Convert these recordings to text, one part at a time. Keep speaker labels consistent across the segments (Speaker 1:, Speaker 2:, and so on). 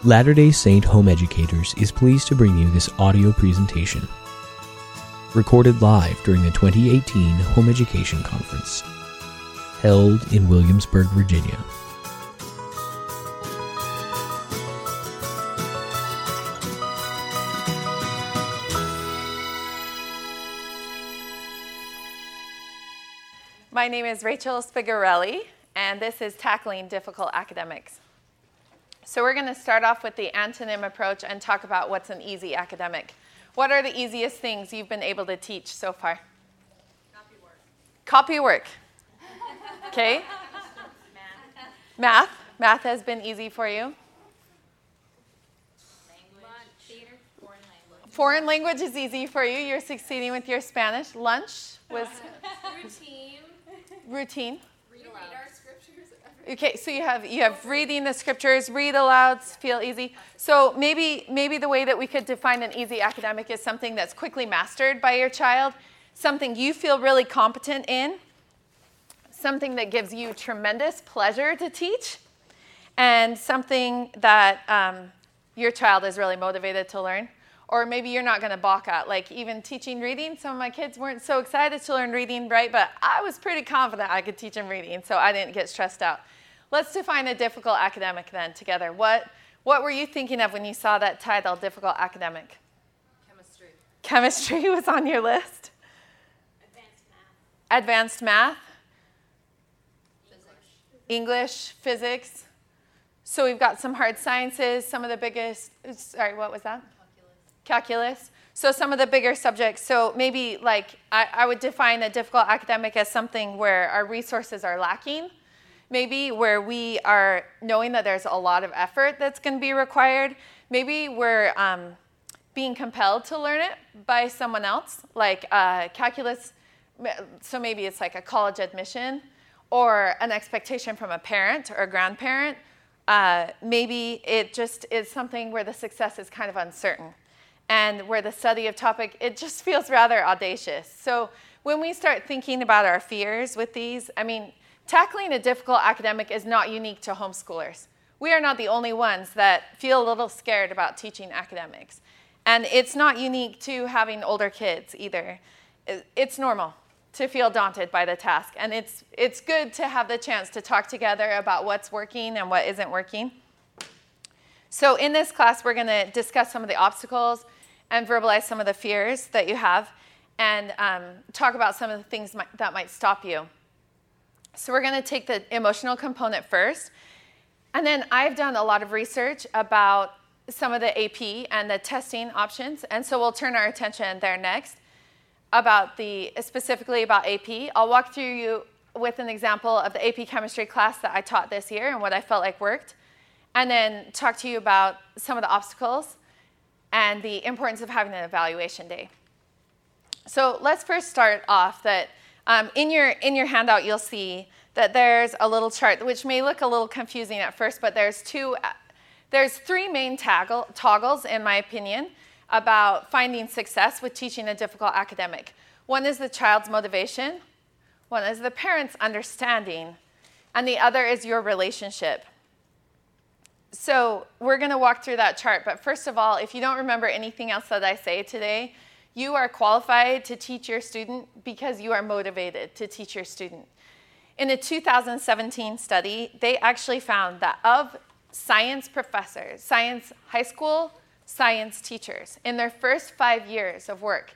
Speaker 1: Latter-day Saint Home Educators is pleased to bring you this audio presentation, recorded live during the 2018 Home Education Conference, held in Williamsburg, Virginia.
Speaker 2: My name is Rachel Spigarelli, and this is Tackling Difficult Academics. So we're going to start off with the antonym approach and talk about what's an easy academic. What are the easiest things you've been able to teach so far? Copywork. Okay. Math. Math has been easy for you. Foreign language is easy for you. You're succeeding with your Spanish. Lunch was routine.
Speaker 3: Read our scriptures.
Speaker 2: Okay, so you have reading the scriptures, read alouds, feel easy. So maybe the way that we could define an easy academic is something that's quickly mastered by your child, something you feel really competent in, something that gives you tremendous pleasure to teach, and something that your child is really motivated to learn. Or maybe you're not going to balk at, like even teaching reading. Some of my kids weren't so excited to learn reading, right? But I was pretty confident I could teach them reading, so I didn't get stressed out. Let's define a difficult academic then together. What were you thinking of when you saw that title, Difficult Academic?
Speaker 3: Chemistry.
Speaker 2: Chemistry was on your list.
Speaker 3: Advanced math.
Speaker 2: Advanced math.
Speaker 3: English.
Speaker 2: Physics. So we've got some hard sciences, some of the biggest, sorry, what was that? Calculus. So some of the bigger subjects. So maybe like I would define a difficult academic as something where our resources are lacking. Maybe where we are knowing that there's a lot of effort that's going to be required. Maybe we're being compelled to learn it by someone else, like calculus. So maybe it's like a college admission or an expectation from a parent or a grandparent. Maybe it just is something where the success is kind of uncertain. And where the study of topic, it just feels rather audacious. So when we start thinking about our fears with these, I mean, tackling a difficult academic is not unique to homeschoolers. We are not the only ones that feel a little scared about teaching academics. And it's not unique to having older kids either. It's normal to feel daunted by the task. And it's good to have the chance to talk together about what's working and what isn't working. So in this class, we're going to discuss some of the obstacles and verbalize some of the fears that you have, and talk about some of the things that might stop you. So we're going to take the emotional component first, and then I've done a lot of research about some of the AP and the testing options, and so we'll turn our attention there next, specifically about AP. I'll walk through you with an example of the AP chemistry class that I taught this year and what I felt like worked, and then talk to you about some of the obstacles and the importance of having an evaluation day. So let's first start off that in your handout you'll see that there's a little chart which may look a little confusing at first, but there's three main toggles in my opinion about finding success with teaching a difficult academic. One is the child's motivation, one is the parent's understanding, and the other is your relationship. So we're going to walk through that chart, but first of all, if you don't remember anything else that I say today, you are qualified to teach your student because you are motivated to teach your student. In a 2017 study, they actually found that of science professors, high school science teachers, in their first 5 years of work,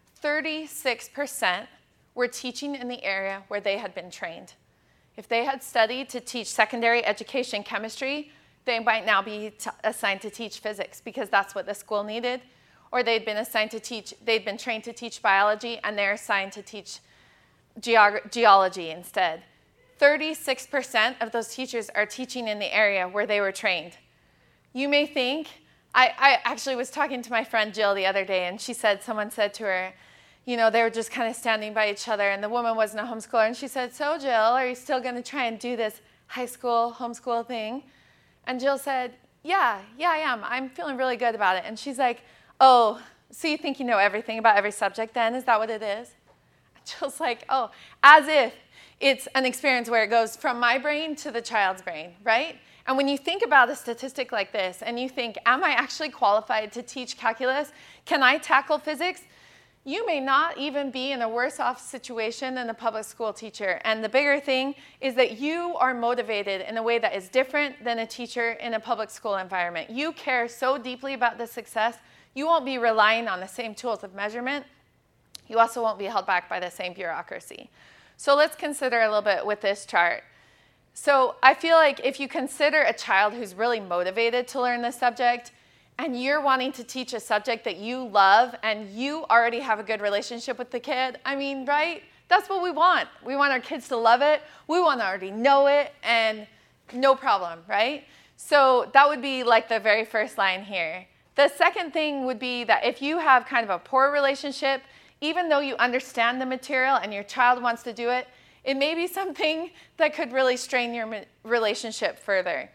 Speaker 2: 36% were teaching in the area where they had been trained. If they had studied to teach secondary education chemistry, they might now be assigned to teach physics because that's what the school needed, or they'd been trained to teach biology and they're assigned to teach geology instead. 36% of those teachers are teaching in the area where they were trained. You may think, I actually was talking to my friend Jill the other day, and someone said to her, you know, they were just kind of standing by each other, and the woman wasn't a homeschooler, and she said, so Jill, are you still going to try and do this high school homeschool thing? And Jill said, yeah, I am. I'm feeling really good about it. And she's like, oh, so you think you know everything about every subject then? Is that what it is? And Jill's like, oh, as if it's an experience where it goes from my brain to the child's brain, right? And when you think about a statistic like this and you think, am I actually qualified to teach calculus? Can I tackle physics? You may not even be in a worse off situation than a public school teacher. And the bigger thing is that you are motivated in a way that is different than a teacher in a public school environment. You care so deeply about the success, you won't be relying on the same tools of measurement. You also won't be held back by the same bureaucracy. So let's consider a little bit with this chart. So I feel like if you consider a child who's really motivated to learn this subject, and you're wanting to teach a subject that you love, and you already have a good relationship with the kid, I mean, right? That's what we want. We want our kids to love it. We want to already know it, and no problem, right? So that would be like the very first line here. The second thing would be that if you have kind of a poor relationship, even though you understand the material and your child wants to do it, it may be something that could really strain your relationship further.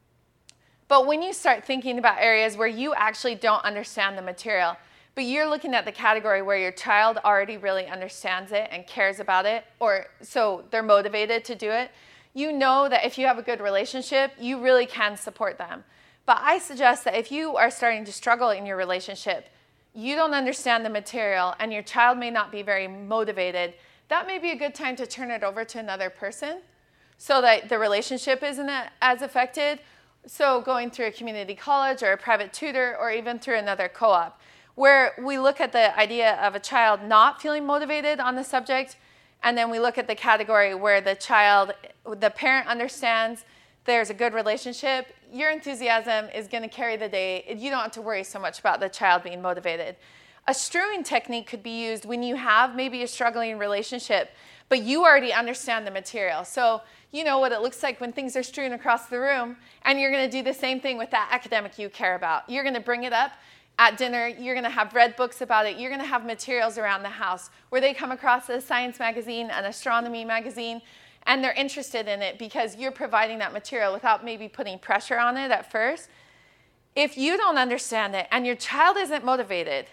Speaker 2: But when you start thinking about areas where you actually don't understand the material, but you're looking at the category where your child already really understands it and cares about it, or so they're motivated to do it, you know that if you have a good relationship, you really can support them. But I suggest that if you are starting to struggle in your relationship, you don't understand the material, and your child may not be very motivated, that may be a good time to turn it over to another person so that the relationship isn't as affected. So going through a community college or a private tutor or even through another co-op, where we look at the idea of a child not feeling motivated on the subject, and then we look at the category where the parent understands there's a good relationship, your enthusiasm is going to carry the day. You don't have to worry so much about the child being motivated. A strewing technique could be used when you have maybe a struggling relationship, but you already understand the material. So you know what it looks like when things are strewn across the room, and you're going to do the same thing with that academic you care about. You're going to bring it up at dinner. You're going to have read books about it. You're going to have materials around the house where they come across a science magazine, an astronomy magazine, and they're interested in it because you're providing that material without maybe putting pressure on it at first. If you don't understand it and your child isn't motivated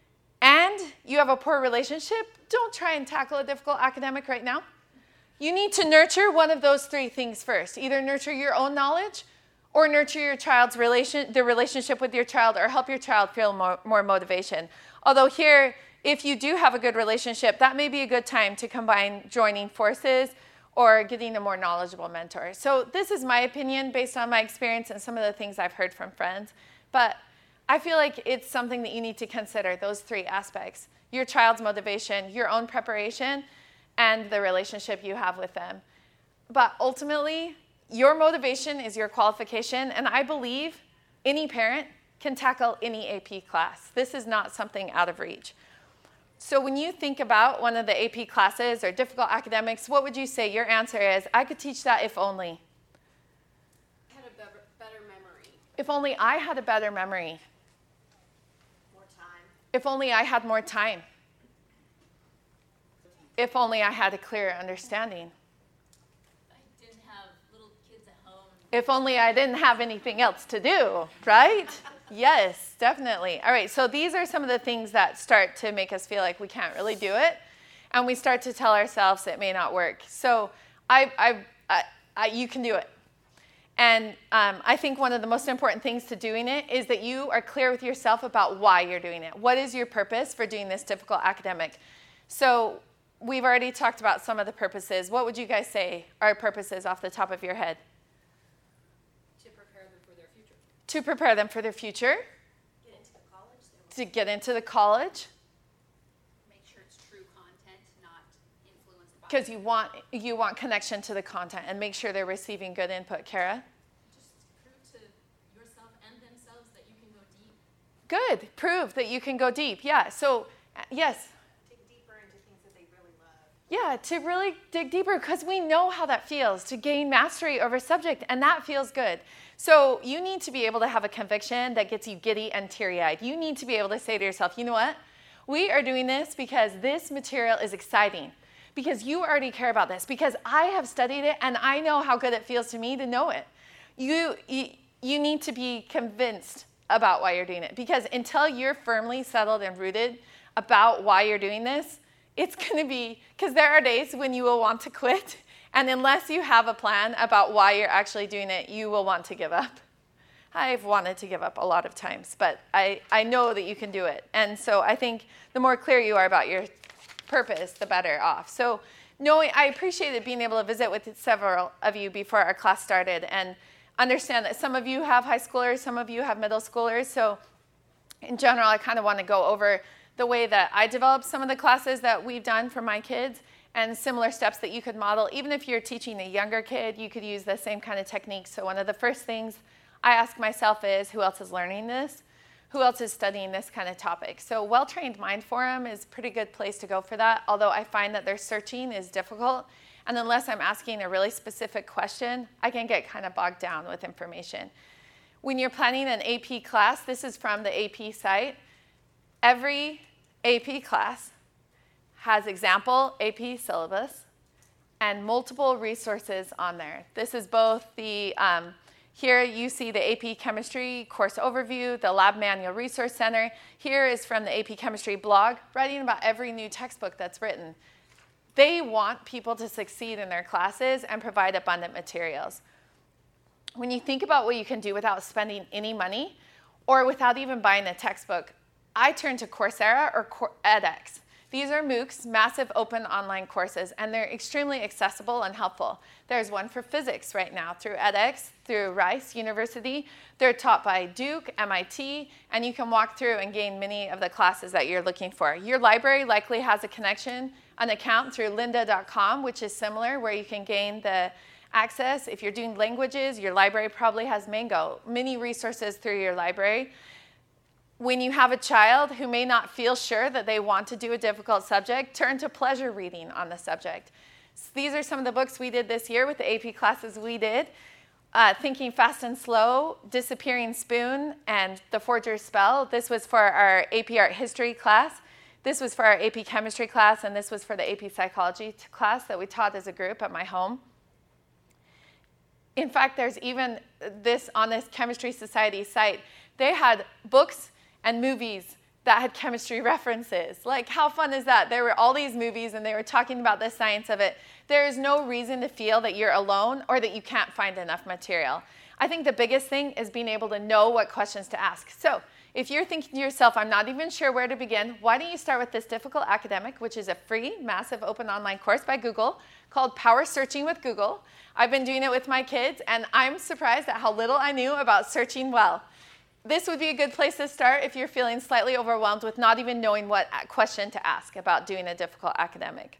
Speaker 2: and you have a poor relationship, don't try and tackle a difficult academic right now. You need to nurture one of those three things first. Either nurture your own knowledge or nurture your child's the relationship with your child, or help your child feel more motivation. Although here, if you do have a good relationship, that may be a good time to combine joining forces or getting a more knowledgeable mentor. So this is my opinion based on my experience and some of the things I've heard from friends. But I feel like it's something that you need to consider, those three aspects: your child's motivation, your own preparation, and the relationship you have with them. But ultimately, your motivation is your qualification, and I believe any parent can tackle any AP class. This is not something out of reach. So when you think about one of the AP classes or difficult academics, what would you say your answer is? I could teach that if only.
Speaker 3: I had a better memory.
Speaker 2: If only I had a better memory.
Speaker 3: More time.
Speaker 2: If only I had more time. If only I had a clearer understanding.
Speaker 3: I didn't have little kids at home.
Speaker 2: If only I didn't have anything else to do, right? Yes, definitely. All right, so these are some of the things that start to make us feel like we can't really do it, and we start to tell ourselves it may not work. So you can do it. And I think one of the most important things to doing it is that you are clear with yourself about why you're doing it. What is your purpose for doing this difficult academic? So we've already talked about some of the purposes. What would you guys say are purposes off the top of your head?
Speaker 3: To prepare them for their future.
Speaker 2: To prepare them for their future.
Speaker 3: Get into the college.
Speaker 2: To get into the college.
Speaker 3: Make sure it's true content, not influenced by.
Speaker 2: Because you want connection to the content and make sure they're receiving good input. Kara?
Speaker 3: Just prove to yourself and themselves that you can go deep.
Speaker 2: Good. Prove that you can go deep. Yeah. So, yes. Yeah, to really dig deeper, because we know how that feels, to gain mastery over subject, and that feels good. So you need to be able to have a conviction that gets you giddy and teary-eyed. You need to be able to say to yourself, you know what? We are doing this because this material is exciting, because you already care about this, because I have studied it, and I know how good it feels to me to know it. You need to be convinced about why you're doing it, because until you're firmly settled and rooted about why you're doing this, it's going to be, because there are days when you will want to quit And unless you have a plan about why you're actually doing it, you will want to give up. I've wanted to give up a lot of times, but I know that you can do it. And so I think the more clear you are about your purpose, the better off. So I appreciated being able to visit with several of you before our class started and understand that some of you have high schoolers, some of you have middle schoolers. So in general, I kind of want to go over the way that I developed some of the classes that we've done for my kids and similar steps that you could model. Even if you're teaching a younger kid, you could use the same kind of techniques. So one of the first things I ask myself is, who else is learning this? Who else is studying this kind of topic? So Well-Trained Mind Forum is a pretty good place to go for that, although I find that their searching is difficult. And unless I'm asking a really specific question, I can get kind of bogged down with information. When you're planning an AP class, this is from the AP site. Every AP class has example AP syllabus and multiple resources on there. This is both the, here you see the AP Chemistry course overview, the Lab Manual Resource Center. Here is from the AP Chemistry blog, writing about every new textbook that's written. They want people to succeed in their classes and provide abundant materials. When you think about what you can do without spending any money or without even buying a textbook, I turn to Coursera or edX. These are MOOCs, massive open online courses, and they're extremely accessible and helpful. There's one for physics right now through edX, through Rice University. They're taught by Duke, MIT, and you can walk through and gain many of the classes that you're looking for. Your library likely has a connection, an account through lynda.com, which is similar, where you can gain the access. If you're doing languages, your library probably has Mango, many resources through your library. When you have a child who may not feel sure that they want to do a difficult subject, turn to pleasure reading on the subject. So these are some of the books we did this year with the AP classes we did. Thinking Fast and Slow, Disappearing Spoon, and The Forger's Spell. This was for our AP Art History class. This was for our AP Chemistry class, and this was for the AP Psychology class that we taught as a group at my home. In fact, there's even this on this Chemistry Society site. They had books and movies that had chemistry references. Like, how fun is that? There were all these movies, and they were talking about the science of it. There is no reason to feel that you're alone or that you can't find enough material. I think the biggest thing is being able to know what questions to ask. So if you're thinking to yourself, I'm not even sure where to begin, why don't you start with this Difficult Academic, which is a free, massive, open online course by Google called Power Searching with Google. I've been doing it with my kids, and I'm surprised at how little I knew about searching well. This would be a good place to start if you're feeling slightly overwhelmed with not even knowing what question to ask about doing a difficult academic.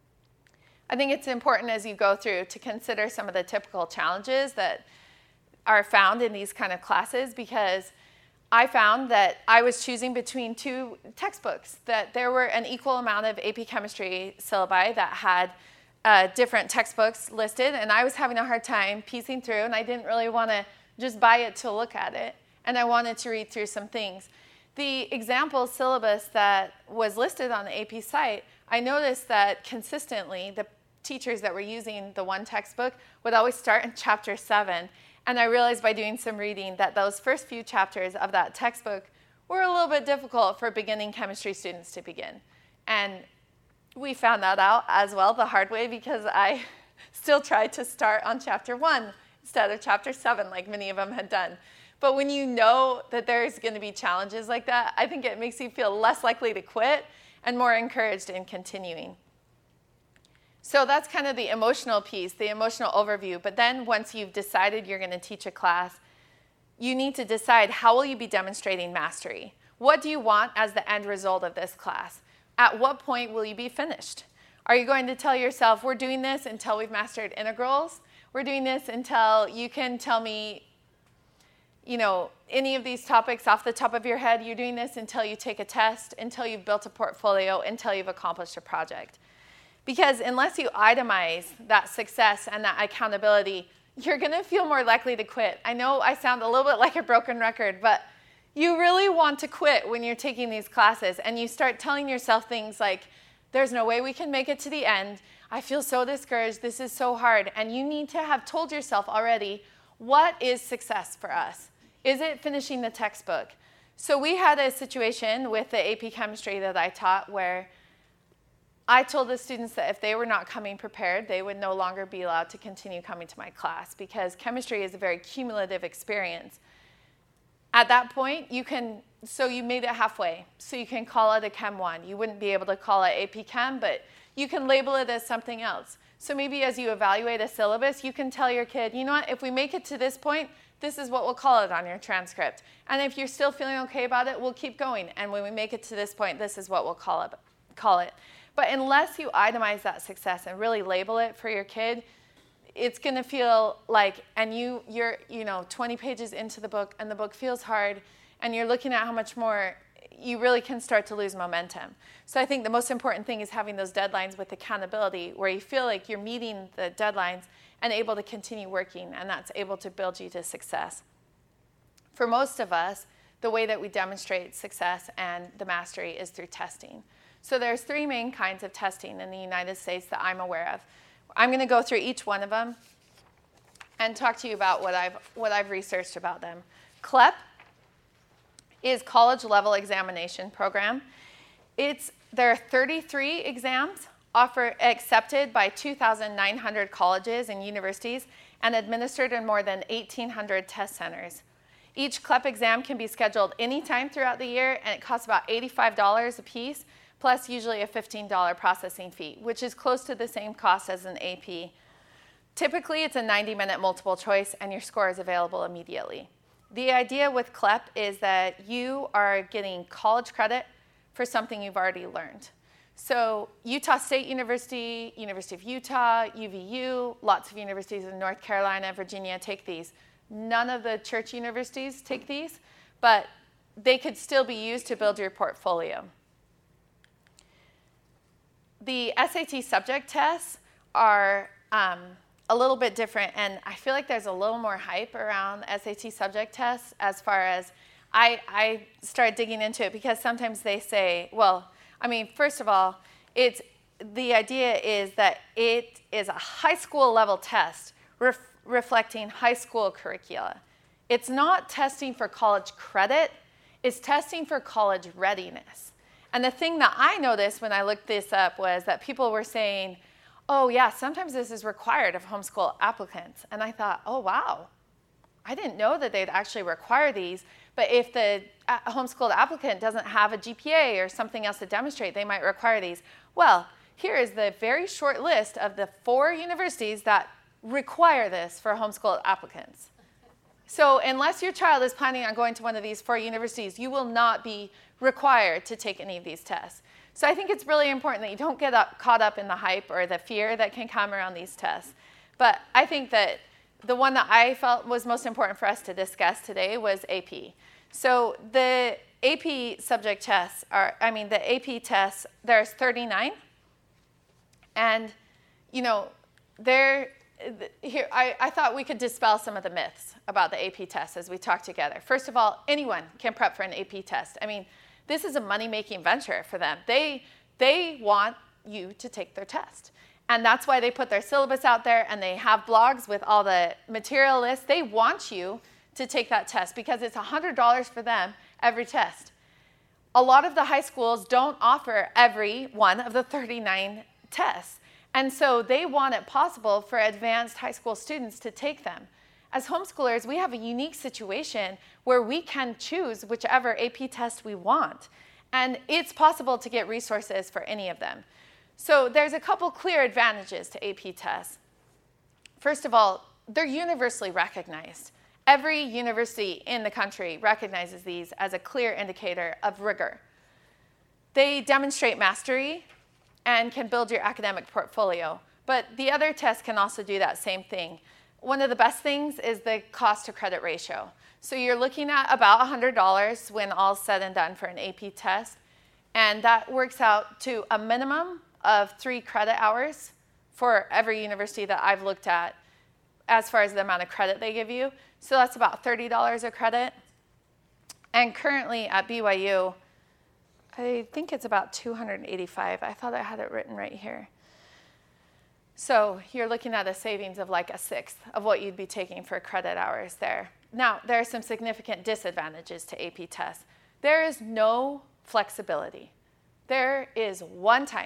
Speaker 2: I think it's important as you go through to consider some of the typical challenges that are found in these kind of classes, because I found that I was choosing between two textbooks, that there were an equal amount of AP Chemistry syllabi that had different textbooks listed, and I was having a hard time piecing through, and I didn't really want to just buy it to look at it. And I wanted to read through some things. The example syllabus that was listed on the AP site, I noticed that consistently the teachers that were using the one textbook would always start in chapter 7. And I realized by doing some reading that those first few chapters of that textbook were a little bit difficult for beginning chemistry students to begin. And we found that out as well the hard way, because I still tried to start on chapter 1 instead of chapter 7 like many of them had done. But when you know that there's going to be challenges like that, I think it makes you feel less likely to quit and more encouraged in continuing. So that's kind of the emotional piece, the emotional overview. But then once you've decided you're going to teach a class, you need to decide, how will you be demonstrating mastery? What do you want as the end result of this class? At what point will you be finished? Are you going to tell yourself, we're doing this until we've mastered integrals? We're doing this until you can tell me, any of these topics off the top of your head. You're doing this until you take a test, until you've built a portfolio, until you've accomplished a project. Because unless you itemize that success and that accountability, you're going to feel more likely to quit. I know I sound a little bit like a broken record, but you really want to quit when you're taking these classes, and you start telling yourself things like, there's no way we can make it to the end. I feel so discouraged. This is so hard. And you need to have told yourself already, what is success for us? Is it finishing the textbook? So we had a situation with the AP Chemistry that I taught where I told the students that if they were not coming prepared, they would no longer be allowed to continue coming to my class, because chemistry is a very cumulative experience. At that point, you made it halfway. So you can call it a Chem 1. You wouldn't be able to call it AP Chem, but you can label it as something else. So maybe as you evaluate a syllabus, you can tell your kid, you know what, if we make it to this point, this is what we'll call it on your transcript. And if you're still feeling okay about it, we'll keep going. And when we make it to this point, this is what we'll call it. But unless you itemize that success and really label it for your kid, it's going to feel like, and you're 20 pages into the book, and the book feels hard, and you're looking at how much more, you really can start to lose momentum. So I think the most important thing is having those deadlines with accountability, where you feel like you're meeting the deadlines and able to continue working, and that's able to build you to success. For most of us, the way that we demonstrate success and the mastery is through testing. So there's 3 main kinds of testing in the United States that I'm aware of. I'm going to go through each one of them and talk to you about what I've researched about them. CLEP is College Level Examination Program. There are 33 exams accepted by 2,900 colleges and universities and administered in more than 1,800 test centers. Each CLEP exam can be scheduled anytime throughout the year, and it costs about $85 a piece, plus usually a $15 processing fee, which is close to the same cost as an AP. Typically, it's a 90-minute multiple choice, and your score is available immediately. The idea with CLEP is that you are getting college credit for something you've already learned. So Utah State University, University of Utah, UVU, lots of universities in North Carolina, Virginia take these. None of the church universities take these, but they could still be used to build your portfolio. The SAT subject tests are a little bit different, and I feel like there's a little more hype around SAT subject tests as far as I started digging into it, because sometimes they say, first of all, the idea is that it is a high school level test reflecting high school curricula. It's not testing for college credit, it's testing for college readiness. And the thing that I noticed when I looked this up was that people were saying, oh yeah, sometimes this is required of homeschool applicants. And I thought, oh wow, I didn't know that they'd actually require these. But if the homeschooled applicant doesn't have a GPA or something else to demonstrate, they might require these. Well, here is the very short list of the 4 universities that require this for homeschooled applicants. So unless your child is planning on going to one of these 4 universities, you will not be required to take any of these tests. So I think it's really important that you don't get caught up in the hype or the fear that can come around these tests. But I think that the one that I felt was most important for us to discuss today was AP. So the AP subject tests the AP tests, there's 39. And, I thought we could dispel some of the myths about the AP tests as we talk together. First of all, anyone can prep for an AP test. This is a money-making venture for them. They want you to take their test. And that's why they put their syllabus out there, and they have blogs with all the material lists. They want you to take that test because it's $100 for them every test. A lot of the high schools don't offer every one of the 39 tests. And so they want it possible for advanced high school students to take them. As homeschoolers, we have a unique situation where we can choose whichever AP test we want. And it's possible to get resources for any of them. So there's a couple clear advantages to AP tests. First of all, they're universally recognized. Every university in the country recognizes these as a clear indicator of rigor. They demonstrate mastery and can build your academic portfolio. But the other tests can also do that same thing. One of the best things is the cost to credit ratio. So you're looking at about $100 when all's said and done for an AP test. And that works out to a minimum of 3 credit hours for every university that I've looked at as far as the amount of credit they give you. So that's about $30 a credit. And currently at BYU, I think it's about $285. I thought I had it written right here. So you're looking at a savings of like a sixth of what you'd be taking for credit hours there. Now, there are some significant disadvantages to AP tests. There is no flexibility. There is one time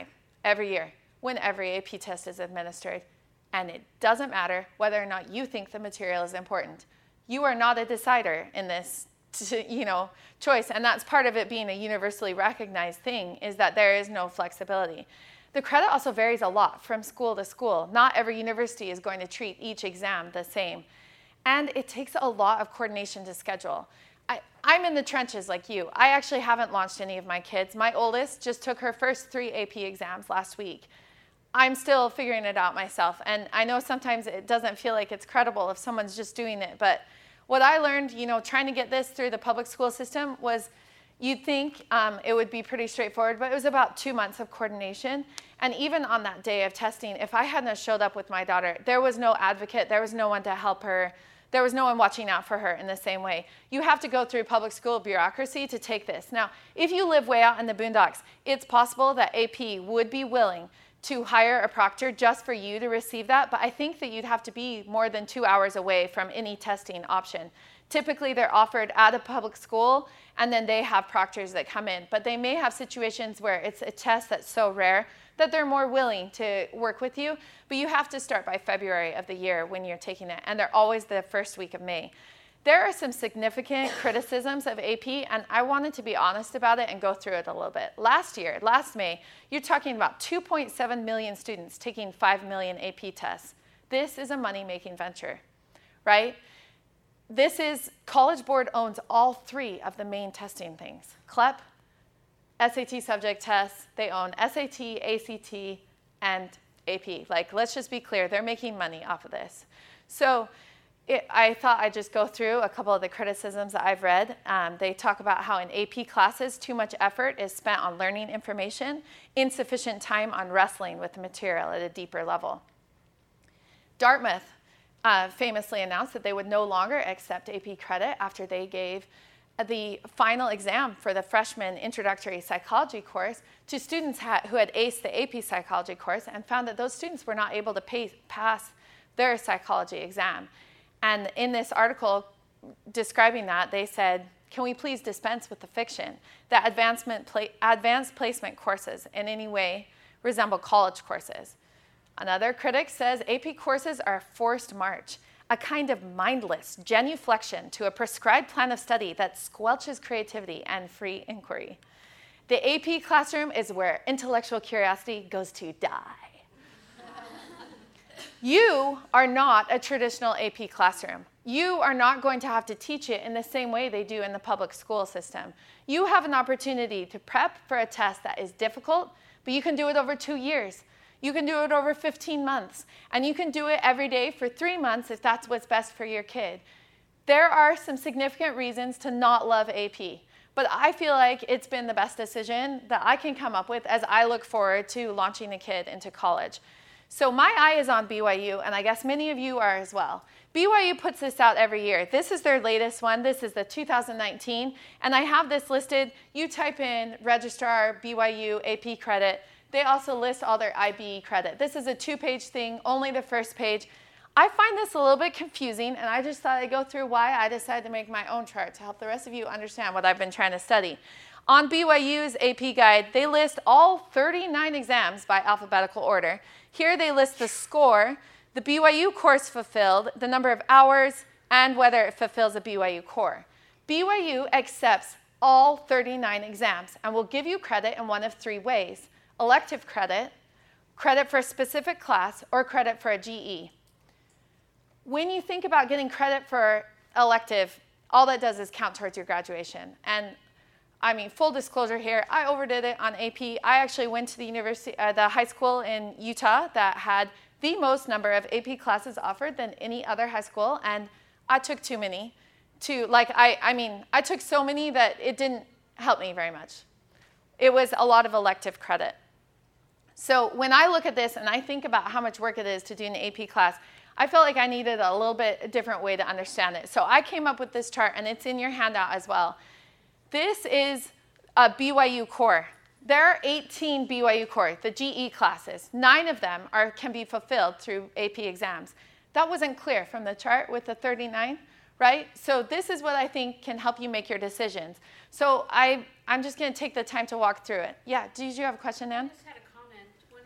Speaker 2: every year when every AP test is administered. And it doesn't matter whether or not you think the material is important. You are not a decider in this choice. And that's part of it being a universally recognized thing, is that there is no flexibility. The credit also varies a lot from school to school. Not every university is going to treat each exam the same. And it takes a lot of coordination to schedule. I'm in the trenches like you. I actually haven't launched any of my kids. My oldest just took her first 3 AP exams last week. I'm still figuring it out myself. And I know sometimes it doesn't feel like it's credible if someone's just doing it. But what I learned, trying to get this through the public school system was, you'd think it would be pretty straightforward, but it was about 2 months of coordination. And even on that day of testing, if I hadn't showed up with my daughter, there was no advocate, there was no one to help her, there was no one watching out for her in the same way. You have to go through public school bureaucracy to take this. Now, if you live way out in the boondocks, it's possible that AP would be willing to hire a proctor just for you to receive that, but I think that you'd have to be more than 2 hours away from any testing option. Typically, they're offered at a public school, and then they have proctors that come in. But they may have situations where it's a test that's so rare that they're more willing to work with you. But you have to start by February of the year when you're taking it, and they're always the first week of May. There are some significant criticisms of AP, and I wanted to be honest about it and go through it a little bit. Last May, you're talking about 2.7 million students taking 5 million AP tests. This is a money-making venture, right? College Board owns all 3 of the main testing things. CLEP, SAT subject tests, they own SAT, ACT, and AP. Let's just be clear, they're making money off of this. So I thought I'd just go through a couple of the criticisms that I've read. They talk about how in AP classes, too much effort is spent on learning information, insufficient time on wrestling with the material at a deeper level. Dartmouth famously announced that they would no longer accept AP credit after they gave the final exam for the freshman introductory psychology course to students who had aced the AP psychology course, and found that those students were not able to pass their psychology exam. And in this article describing that, they said, can we please dispense with the fiction that advanced placement courses in any way resemble college courses? Another critic says AP courses are a forced march, a kind of mindless genuflection to a prescribed plan of study that squelches creativity and free inquiry. The AP classroom is where intellectual curiosity goes to die. You are not a traditional AP classroom. You are not going to have to teach it in the same way they do in the public school system. You have an opportunity to prep for a test that is difficult, but you can do it over 2 years. You can do it over 15 months, and you can do it every day for 3 months if that's what's best for your kid. There are some significant reasons to not love AP, but I feel like it's been the best decision that I can come up with as I look forward to launching a kid into college. So my eye is on BYU, and I guess many of you are as well. BYU puts this out every year. This is their latest one. This is the 2019, and I have this listed. You type in registrar BYU AP credit. They also list all their IB credit. This is a 2-page thing, only the first page. I find this a little bit confusing, and I just thought I'd go through why I decided to make my own chart to help the rest of you understand what I've been trying to study. On BYU's AP guide, they list all 39 exams by alphabetical order. Here they list the score, the BYU course fulfilled, the number of hours, and whether it fulfills a BYU core. BYU accepts all 39 exams and will give you credit in one of 3 ways: elective credit, credit for a specific class, or credit for a GE. When you think about getting credit for elective, all that does is count towards your graduation. And I mean, full disclosure here, I overdid it on AP. I actually went to the high school in Utah that had the most number of AP classes offered than any other high school, and I took too many. I took so many that it didn't help me very much. It was a lot of elective credit. So when I look at this and I think about how much work it is to do an AP class, I felt like I needed a little bit different way to understand it. So I came up with this chart, and it's in your handout as well. This is a BYU core. There are 18 BYU core, the GE classes. 9 of them can be fulfilled through AP exams. That wasn't clear from the chart with the 39, right? So this is what I think can help you make your decisions. So I'm just going to take the time to walk through it. Yeah, did you have a question, Ann?
Speaker 3: I just had a comment. When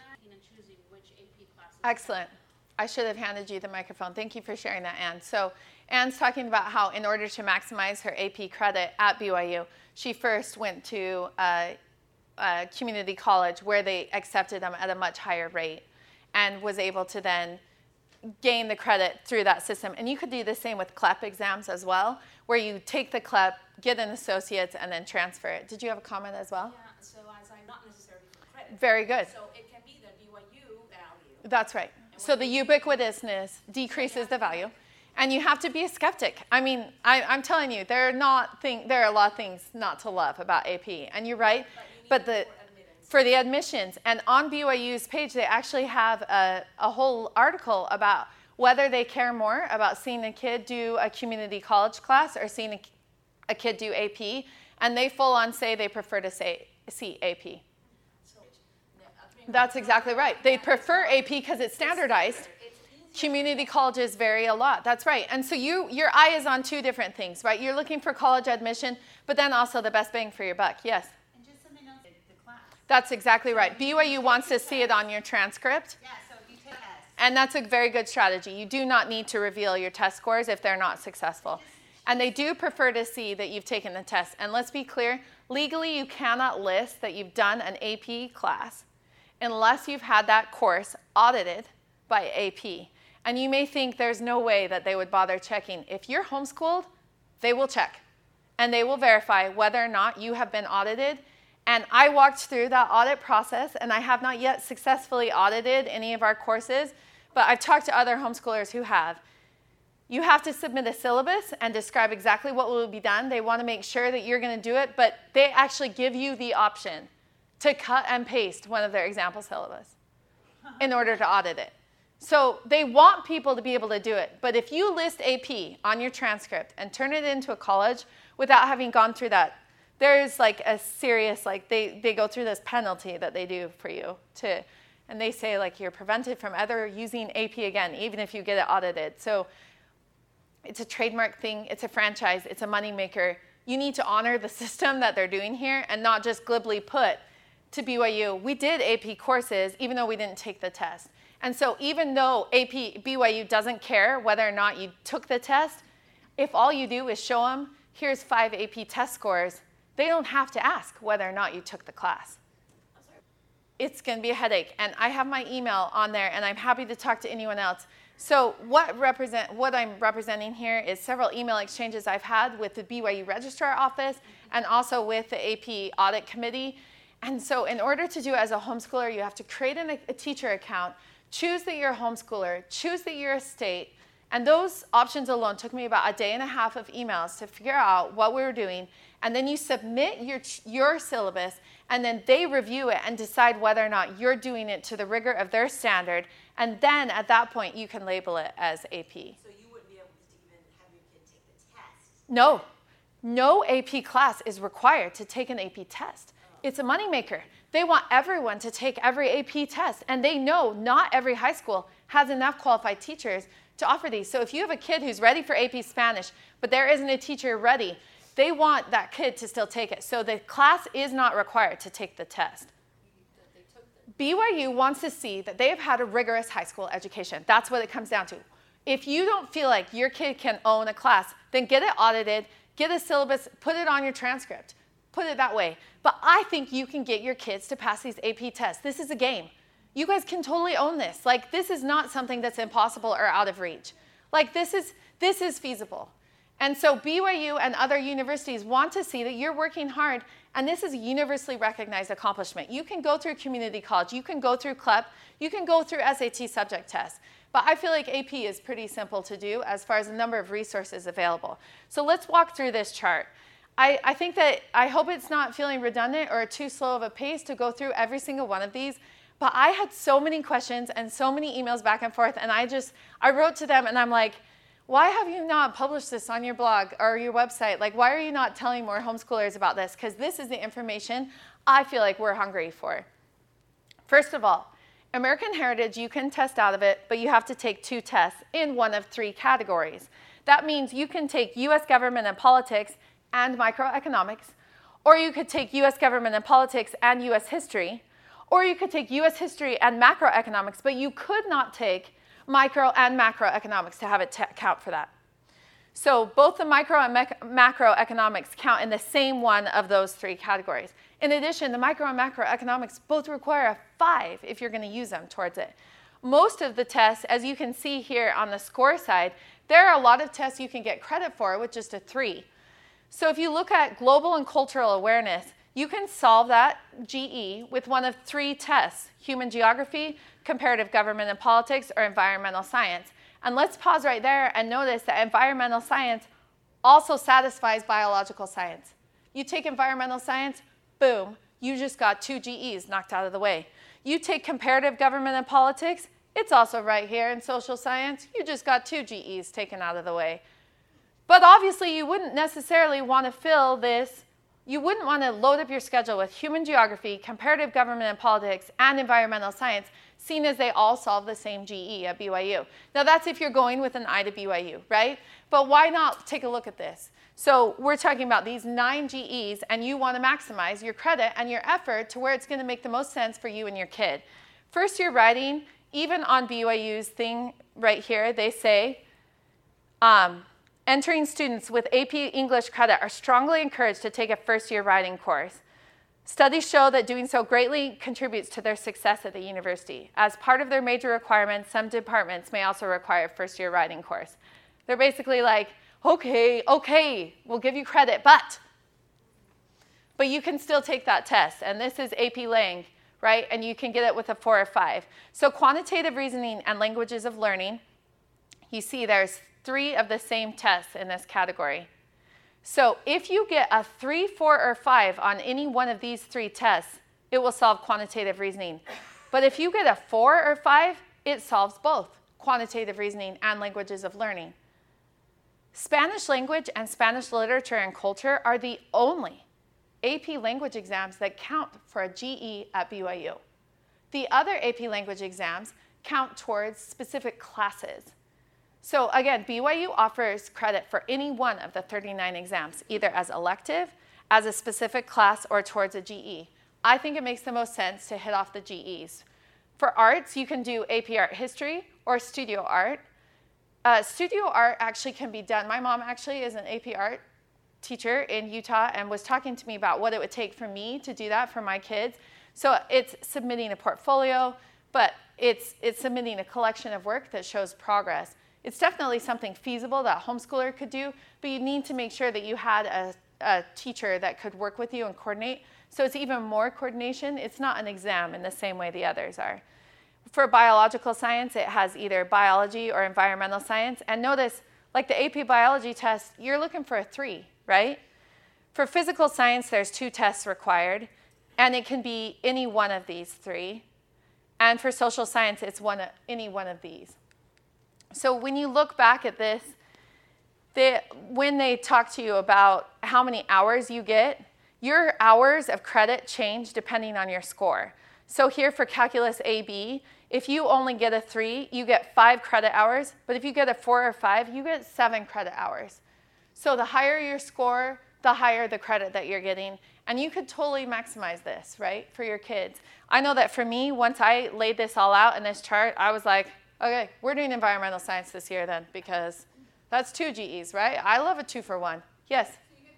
Speaker 2: Excellent. I should have handed you the microphone. Thank you for sharing that, Anne. So Anne's talking about how in order to maximize her AP credit at BYU, she first went to a community college where they accepted them at a much higher rate and was able to then gain the credit through that system. And you could do the same with CLEP exams as well, where you take the CLEP, get an associate's, and then transfer it. Did you have a comment as well?
Speaker 4: Yeah, so as I'm not necessarily for credit.
Speaker 2: Very good.
Speaker 4: So it can be the BYU value.
Speaker 2: That's right. So the ubiquitousness decreases the value. And you have to be a skeptic. I mean, I'm telling you, there are a lot of things not to love about AP. And you're right. But for the admissions, and on BYU's page, they actually have a whole article about whether they care more about seeing a kid do a community college class or seeing a kid do AP. And they full on say they prefer to see AP. That's exactly right. They prefer AP because it's standardized. Community colleges vary a lot. That's right. And so your eye is on two different things, right? You're looking for college admission, but then also the best bang for your buck. Yes?
Speaker 5: And just something else, the class.
Speaker 2: That's exactly right. BYU wants to see it on your transcript.
Speaker 5: Yeah, so if you take tests.
Speaker 2: And that's a very good strategy. You do not need to reveal your test scores if they're not successful. And they do prefer to see that you've taken the test. And let's be clear, legally you cannot list that you've done an AP class unless you've had that course audited by AP. And you may think there's no way that they would bother checking. If you're homeschooled, they will check. And they will verify whether or not you have been audited. And I walked through that audit process, and I have not yet successfully audited any of our courses, but I've talked to other homeschoolers who have. You have to submit a syllabus and describe exactly what will be done. They want to make sure that you're going to do it, but they actually give you the option to cut and paste one of their example syllabus in order to audit it. So they want people to be able to do it. But if you list AP on your transcript and turn it into a college without having gone through that, there's like a serious, like they go through this penalty that they do for you and they say like you're prevented from ever using AP again, even if you get it audited. So it's a trademark thing, it's a franchise, it's a moneymaker. You need to honor the system that they're doing here and not just glibly put to BYU, we did AP courses even though we didn't take the test. And so even though BYU doesn't care whether or not you took the test, if all you do is show them, here's 5 AP test scores, they don't have to ask whether or not you took the class. It's going to be a headache. And I have my email on there, and I'm happy to talk to anyone else. So what I'm representing here is several email exchanges I've had with the BYU Registrar Office and also with the AP Audit Committee. And so in order to do it as a homeschooler, you have to create a teacher account, choose that you're a homeschooler, choose that you're a state, and those options alone took me about a day and a half of emails to figure out what we were doing. And then you submit your syllabus, and then they review it and decide whether or not you're doing it to the rigor of their standard. And then at that point, you can label it as AP.
Speaker 5: So you wouldn't be able to even have your kid take the test?
Speaker 2: No. No AP class is required to take an AP test. It's a moneymaker. They want everyone to take every AP test. And they know not every high school has enough qualified teachers to offer these. So if you have a kid who's ready for AP Spanish, but there isn't a teacher ready, they want that kid to still take it. So the class is not required to take the test. BYU wants to see that they have had a rigorous high school education. That's what it comes down to. If you don't feel like your kid can own a class, then get it audited, get a syllabus, put it on your transcript. Put it that way. But I think you can get your kids to pass these AP tests. This is a game. You guys can totally own this. Like, this is not something that's impossible or out of reach. Like, this is feasible. And so BYU and other universities want to see that you're working hard, and this is a universally recognized accomplishment. You can go through community college, you can go through CLEP, you can go through SAT subject tests. But I feel like AP is pretty simple to do as far as the number of resources available. So let's walk through this chart. I hope it's not feeling redundant or too slow of a pace to go through every single one of these, but I had so many questions and so many emails back and forth, and I wrote to them and I'm like, why have you not published this on your blog or your website? Like, why are you not telling more homeschoolers about this? Because this is the information I feel like we're hungry for. First of all, American Heritage, you can test out of it, but you have to take 2 tests in one of 3 categories. That means you can take U.S. government and politics and microeconomics, or you could take U.S. government and politics and U.S. history, Or you could take US history and macroeconomics, but you could not take micro and macroeconomics to have it count for that. So both the micro and macroeconomics count in the same one of those three categories. In addition, the micro and macroeconomics both require a 5 if you're going to use them towards it. Most of the tests, as you can see here on the score side, there are a lot of tests you can get credit for with just a 3. So if you look at global and cultural awareness, you can solve that GE with one of 3 tests: human geography, comparative government and politics, or environmental science. And let's pause right there and notice that environmental science also satisfies biological science. You take environmental science, boom, you just got 2 GEs knocked out of the way. You take comparative government and politics, it's also right here in social science, you just got 2 GEs taken out of the way. But obviously you wouldn't necessarily want to fill this, you wouldn't want to load up your schedule with human geography, comparative government and politics, and environmental science, seen as they all solve the same GE at BYU. Now that's if you're going with an eye to BYU, right? But why not take a look at this? So we're talking about these 9 GEs, and you want to maximize your credit and your effort to where it's going to make the most sense for you and your kid. First year writing, even on BYU's thing right here, they say, entering students with AP English credit are strongly encouraged to take a first-year writing course. Studies show that doing so greatly contributes to their success at the university. As part of their major requirements, some departments may also require a first-year writing course. They're basically like, okay, we'll give you credit, but you can still take that test. And this is AP Lang, right? And you can get it with a 4 or 5. So quantitative reasoning and languages of learning, you see there's 3 of the same tests in this category. So if you get a 3, 4, or 5 on any one of these 3 tests, it will solve quantitative reasoning. But if you get a 4 or 5, it solves both quantitative reasoning and languages of learning. Spanish language and Spanish literature and culture are the only AP language exams that count for a GE at BYU. The other AP language exams count towards specific classes. So again, BYU offers credit for any one of the 39 exams, either as elective, as a specific class, or towards a GE. I think it makes the most sense to hit off the GEs. For arts, you can do AP Art History or Studio Art. Studio Art actually can be done. My mom actually is an AP Art teacher in Utah and was talking to me about what it would take for me to do that for my kids. So it's submitting a portfolio, but it's submitting a collection of work that shows progress. It's definitely something feasible that a homeschooler could do, but you need to make sure that you had a teacher that could work with you and coordinate. So it's even more coordination. It's not an exam in the same way the others are. For biological science, it has either biology or environmental science. And notice, like the AP biology test, you're looking for a 3, right? For physical science, there's 2 tests required, and it can be any one of these 3. And for social science, it's any one of these. So when you look back at this, when they talk to you about how many hours you get, your hours of credit change depending on your score. So here for Calculus AB, if you only get a 3, you get 5 credit hours. But if you get a 4 or 5, you get 7 credit hours. So the higher your score, the higher the credit that you're getting. And you could totally maximize this, right, for your kids. I know that for me, once I laid this all out in this chart, I was like, okay, we're doing environmental science this year then, because that's 2 GEs, right? I love a 2 for 1. Yes?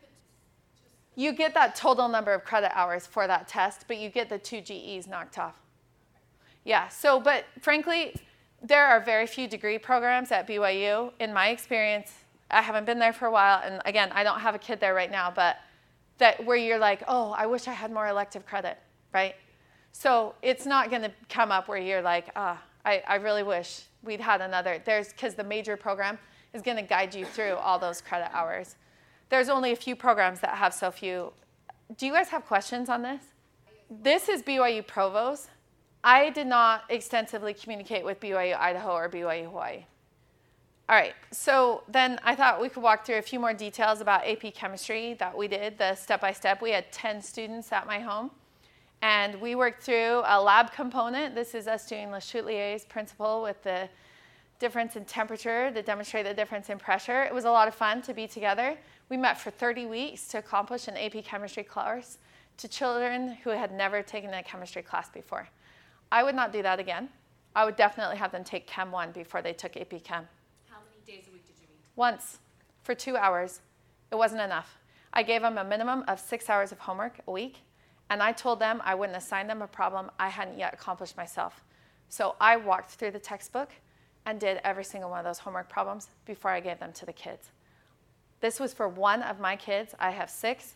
Speaker 2: You get that total number of credit hours for that test, but you get the 2 GEs knocked off. Yeah, so, but frankly, there are very few degree programs at BYU. In my experience, I haven't been there for a while, and again, I don't have a kid there right now, but that where you're like, oh, I wish I had more elective credit, right? So it's not going to come up where you're like, I really wish we'd had another. Because the major program is going to guide you through all those credit hours. There's only a few programs that have so few. Do you guys have questions on this? This is BYU Provost. I did not extensively communicate with BYU Idaho or BYU Hawaii. All right, so then I thought we could walk through a few more details about AP Chemistry that we did, the step-by-step. We had 10 students at my home. And we worked through a lab component. This is us doing Le Chatelier's principle with the difference in temperature to demonstrate the difference in pressure. It was a lot of fun to be together. We met for 30 weeks to accomplish an AP Chemistry course. to children who had never taken a chemistry class before. I would not do that again. I would definitely have them take Chem 1 before they took AP Chem.
Speaker 4: How many days a week did you meet?
Speaker 2: Once, for 2 hours. It wasn't enough. I gave them a minimum of 6 hours of homework a week, and I told them I wouldn't assign them a problem I hadn't yet accomplished myself. So I walked through the textbook and did every single one of those homework problems before I gave them to the kids. This was for one of my kids. I have 6,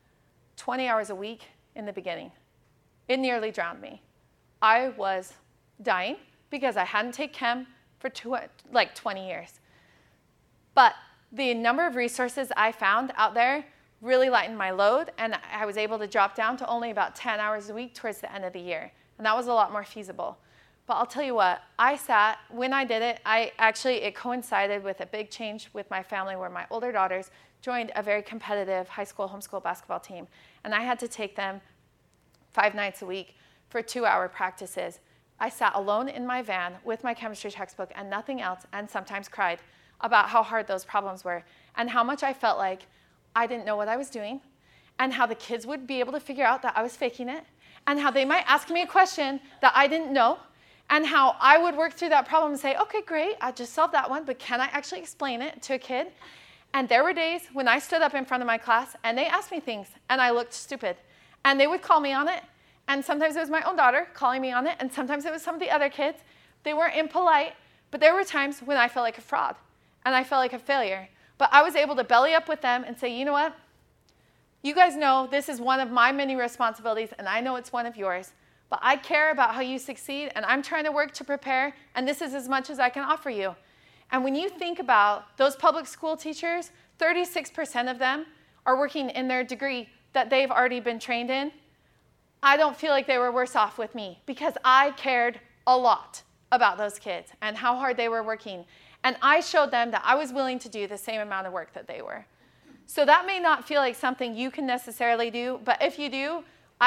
Speaker 2: 20 hours a week in the beginning. It nearly drowned me. I was dying because I hadn't taken Chem for 20 years. But the number of resources I found out there really lightened my load, and I was able to drop down to only about 10 hours a week towards the end of the year. And that was a lot more feasible. But I'll tell you what, when I did it, it coincided with a big change with my family where my older daughters joined a very competitive high school homeschool basketball team. And I had to take them 5 nights a week for 2-hour practices. I sat alone in my van with my chemistry textbook and nothing else, and sometimes cried about how hard those problems were and how much I felt like I didn't know what I was doing, and how the kids would be able to figure out that I was faking it, and how they might ask me a question that I didn't know, and how I would work through that problem and say, okay, great, I just solved that one, but can I actually explain it to a kid? And there were days when I stood up in front of my class and they asked me things and I looked stupid. And they would call me on it. And sometimes it was my own daughter calling me on it, and sometimes it was some of the other kids. They weren't impolite, but there were times when I felt like a fraud and I felt like a failure. But I was able to belly up with them and say, you know what? You guys know this is one of my many responsibilities, and I know it's one of yours. But I care about how you succeed, and I'm trying to work to prepare, and this is as much as I can offer you. And when you think about those public school teachers, 36% of them are working in their degree that they've already been trained in. I don't feel like they were worse off with me because I cared a lot about those kids and how hard they were working. And I showed them that I was willing to do the same amount of work that they were. So that may not feel like something you can necessarily do, but if you do,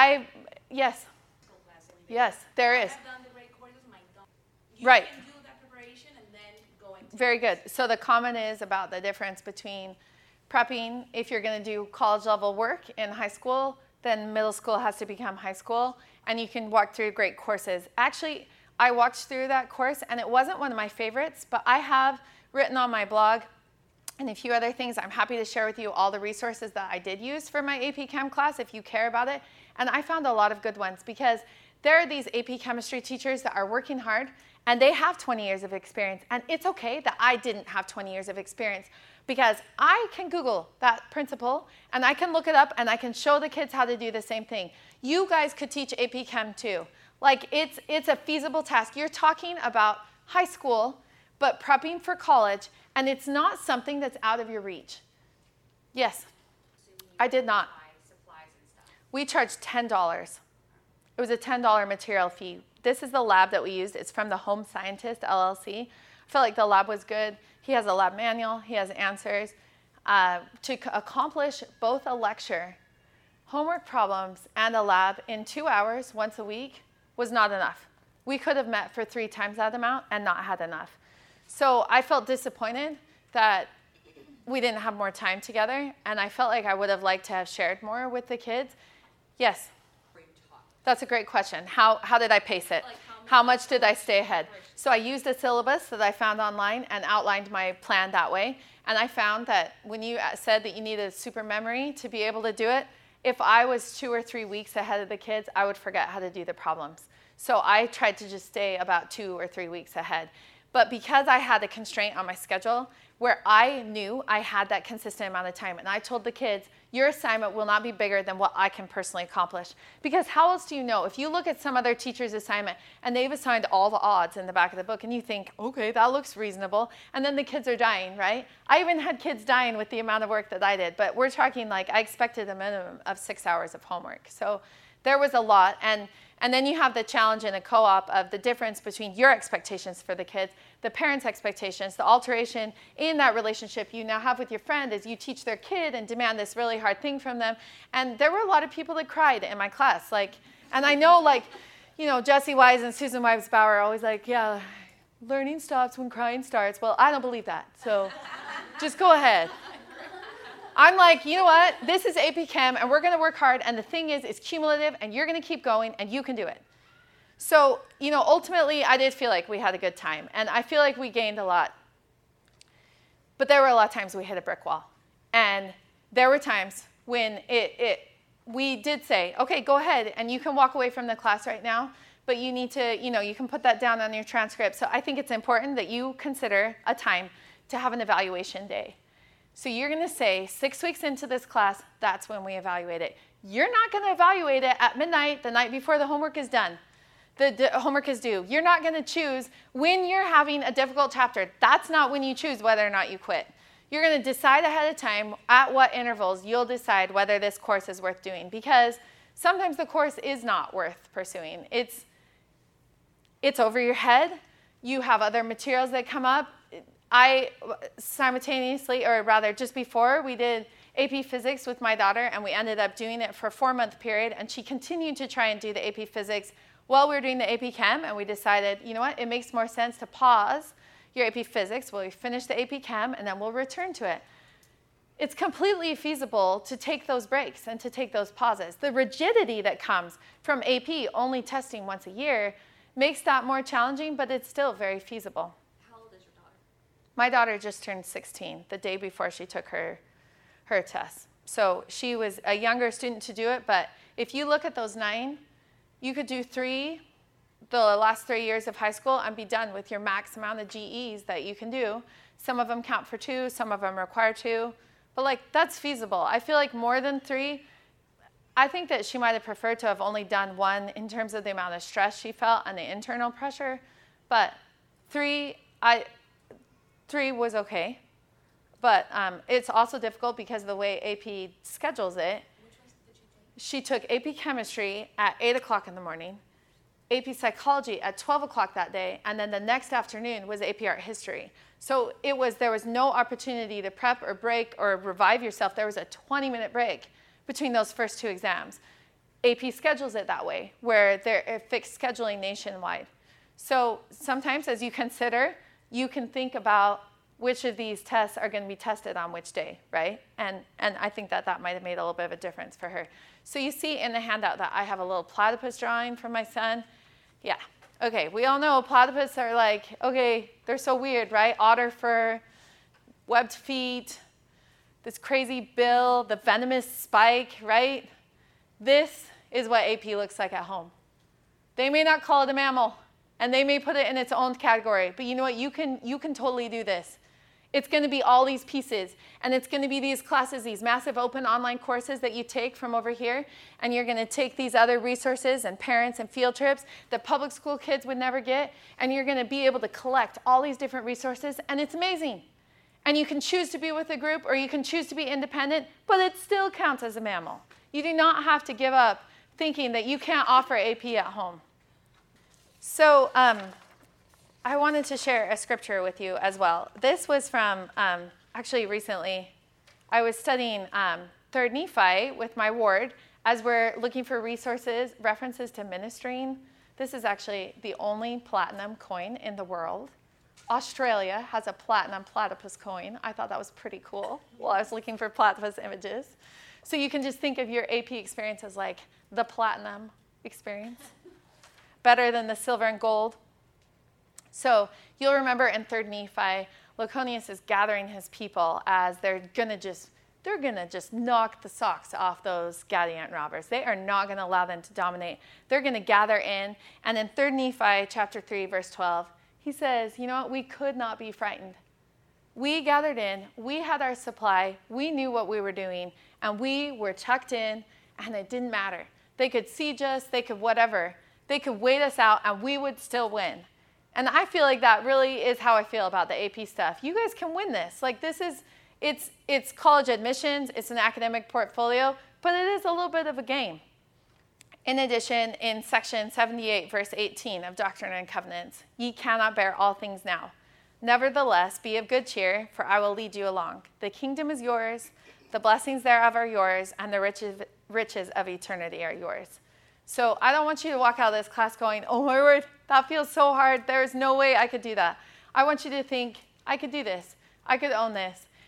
Speaker 2: yes. Yes, there is.
Speaker 4: I've done the great courses,
Speaker 2: Right.
Speaker 4: You can do that preparation and then go into
Speaker 2: Very good. So the comment is about the difference between prepping. If you're going to do college level work in high school, then middle school has to become high school, and you can walk through great courses. Actually, I walked through that course, and it wasn't one of my favorites, but I have written on my blog and a few other things. I'm happy to share with you all the resources that I did use for my AP Chem class if you care about it. And I found a lot of good ones because there are these AP chemistry teachers that are working hard, and they have 20 years of experience. And it's okay that I didn't have 20 years of experience because I can Google that principle, and I can look it up, and I can show the kids how to do the same thing. You guys could teach AP Chem too. Like, it's a feasible task. You're talking about high school, but prepping for college, and it's not something that's out of your reach. Yes, I did not.
Speaker 3: Supplies and stuff.
Speaker 2: We charged $10. It was a $10 material fee. This is the lab that we used. It's from the Home Scientist, LLC. I felt like the lab was good. He has a lab manual. He has answers. To accomplish both a lecture, homework problems, and a lab in 2 hours once a week was not enough. We could have met for 3 times that amount and not had enough. So I felt disappointed that we didn't have more time together, and I felt like I would have liked to have shared more with the kids. Yes? That's a great question. How did I pace it?
Speaker 3: Like
Speaker 2: how much did I stay ahead? So I used a syllabus that I found online and outlined my plan that way. And I found that when you said that you needed super memory to be able to do it, if I was 2 or 3 weeks ahead of the kids, I would forget how to do the problems. So I tried to just stay about 2 or 3 weeks ahead. But because I had a constraint on my schedule where I knew I had that consistent amount of time, and I told the kids, your assignment will not be bigger than what I can personally accomplish. Because how else do you know? If you look at some other teacher's assignment and they've assigned all the odds in the back of the book and you think, okay, that looks reasonable, and then the kids are dying, right? I even had kids dying with the amount of work that I did, but we're talking like I expected a minimum of 6 hours of homework. So there was a lot. And then you have the challenge in a co-op of the difference between your expectations for the kids, the parents' expectations, the alteration in that relationship you now have with your friend as you teach their kid and demand this really hard thing from them. And there were a lot of people that cried in my class. And I know, Jessie Wise and Susan Wives Bauer are always like, yeah, learning stops when crying starts. Well, I don't believe that. So just go ahead. I'm like, you know what? This is AP Chem, and we're going to work hard. And the thing is, it's cumulative, and you're going to keep going, and you can do it. So, ultimately, I did feel like we had a good time. And I feel like we gained a lot. But there were a lot of times we hit a brick wall. And there were times when we did say, okay, go ahead, and you can walk away from the class right now. But you need to, you can put that down on your transcript. So I think it's important that you consider a time to have an evaluation day. So you're going to say 6 weeks into this class, that's when we evaluate it. You're not going to evaluate it at midnight, the night before the homework is done. The homework is due. You're not going to choose when you're having a difficult chapter. That's not when you choose whether or not you quit. You're going to decide ahead of time at what intervals you'll decide whether this course is worth doing, because sometimes the course is not worth pursuing. It's over your head. You have other materials that come up. I simultaneously, or rather just before, we did AP Physics with my daughter, and we ended up doing it for a 4-month period, and she continued to try and do the AP Physics while we were doing the AP Chem, and we decided, you know what, it makes more sense to pause your AP Physics while we finish the AP Chem, and then we'll return to it. It's completely feasible to take those breaks and to take those pauses. The rigidity that comes from AP only testing once a year makes that more challenging, but it's still very feasible.
Speaker 3: How old is your daughter?
Speaker 2: My daughter just turned 16 the day before she took her test. So she was a younger student to do it, but if you look at those 9, you could do 3, the last 3 years of high school, and be done with your max amount of GEs that you can do. Some of them count for 2, some of them require 2, but that's feasible. I feel like more than 3, I think that she might have preferred to have only done 1 in terms of the amount of stress she felt and the internal pressure, but 3 was okay. But it's also difficult because of the way AP schedules it.
Speaker 4: Which ones did you take?
Speaker 2: She took AP Chemistry at 8 o'clock in the morning, AP Psychology at 12 o'clock that day, and then the next afternoon was AP Art History. So there was no opportunity to prep or break or revive yourself. There was a 20-minute break between those first 2 exams. AP schedules it that way, where they're fixed scheduling nationwide. So sometimes as you consider, you can think about which of these tests are going to be tested on which day, right? And I think that might have made a little bit of a difference for her. So you see in the handout that I have a little platypus drawing for my son. Yeah, okay, we all know platypus are okay, they're so weird, right? Otter fur, webbed feet, this crazy bill, the venomous spike, right? This is what AP looks like at home. They may not call it a mammal, and they may put it in its own category, but you know what? You can totally do this. It's going to be all these pieces, and it's going to be these classes, these massive open online courses that you take from over here, and you're going to take these other resources and parents and field trips that public school kids would never get, and you're going to be able to collect all these different resources, and it's amazing. And you can choose to be with a group, or you can choose to be independent, but it still counts as a mammal. You do not have to give up thinking that you can't offer AP at home. So I wanted to share a scripture with you as well. This was from, actually recently, I was studying 3rd Nephi with my ward as we're looking for references to ministering. This is actually the only platinum coin in the world. Australia has a platinum platypus coin. I thought that was pretty cool while I was looking for platypus images. So you can just think of your AP experience as like the platinum experience, better than the silver and gold. So you'll remember in 3rd Nephi, Laconius is gathering his people as they're gonna just knock the socks off those Gadiant robbers. They are not gonna allow them to dominate. They're gonna gather in, and in 3rd Nephi chapter 3, verse 12, he says, you know what, we could not be frightened. We gathered in, we had our supply, we knew what we were doing, and we were tucked in, and it didn't matter. They could siege us, they could whatever. They could wait us out, and we would still win. And I feel like that really is how I feel about the AP stuff. You guys can win this. It's college admissions, it's an academic portfolio, but it is a little bit of a game. In addition, in section 78, verse 18 of Doctrine and Covenants, ye cannot bear all things now. Nevertheless, be of good cheer, for I will lead you along. The kingdom is yours, the blessings thereof are yours, and the riches of eternity are yours. So I don't want you to walk out of this class going, oh my word, that feels so hard. There is no way I could do that. I want you to think, I could do this. I could own this.